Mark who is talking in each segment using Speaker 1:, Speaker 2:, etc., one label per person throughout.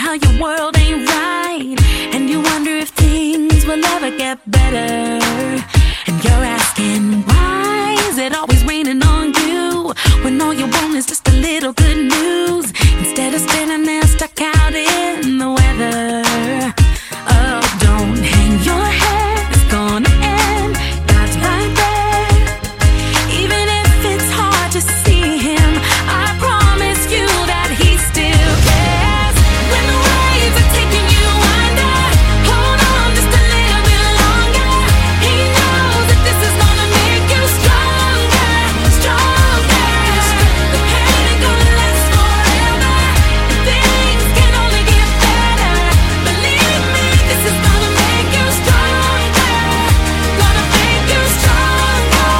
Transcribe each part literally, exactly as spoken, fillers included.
Speaker 1: how your world ain't right, and you wonder if things will ever get better. And you're asking, why is it always raining on you, when all you want is just a little good news, instead of standing there stuck out in the weather. Oh, don't hang your head, it's gonna end. God's right there, even if it's hard to see him. I promise you that he still cares. When the waves are taking you under, hold on just a little bit longer. He knows that this is gonna make you stronger, stronger. The pain ain't gonna last forever, and things can only get better. Believe me, this is gonna make you stronger, gonna make you stronger,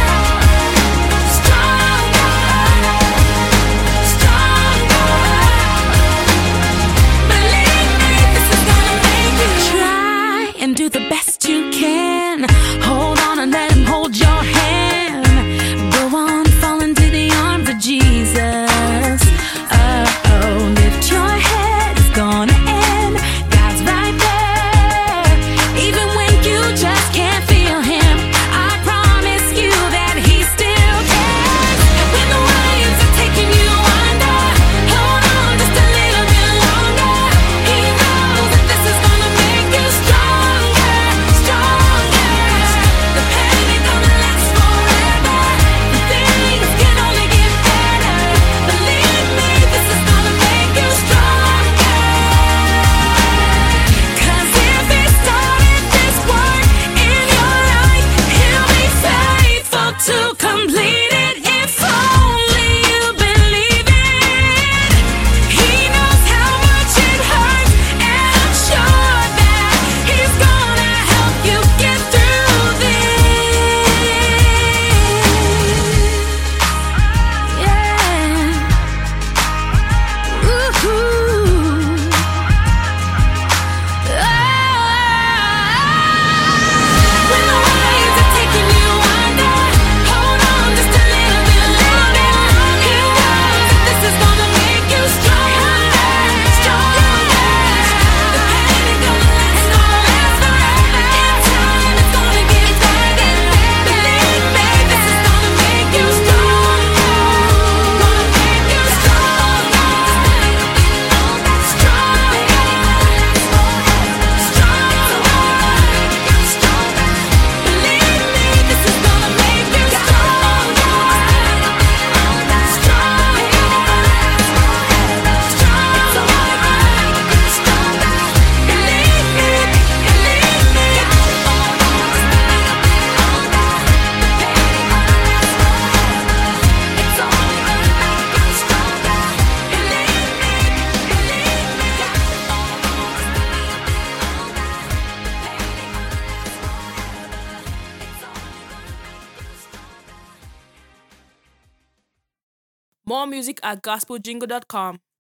Speaker 1: stronger, stronger. Believe me, this is gonna make you try and do the best you can. Hold on and let him hold your hand. Go on, fall into the arms of Jesus. Oh, lift your head, it's gonna end. God's right there, even when you just can't feel him. I promise you that he still cares. When the waves are taking you under, hold on just a little bit longer. He knows that this is gonna make you stronger, stronger. The pain ain't gonna last forever, and things can only get better. Believe me, this is gonna make you stronger. 'Cause if he started this work in your life, he'll be faithful to complete it. If only you believe it. He knows how much it hurts, and I'm sure that he's gonna help you get through this. Yeah. Ooh. When the waves are taking you under, hold on just a little bit longer. He knows that this is gonna make you stronger, stronger. The pain ain't gonna last forever. In time, it's gonna get better. Believe me, this is gonna make you stronger, gonna make you stronger, stronger, stronger. Believe me, this is gonna make you stronger, stronger, stronger. Believe me, believe me. It's only gonna make you stronger. Believe me, believe me.
Speaker 2: More music at gospel jingle dot com.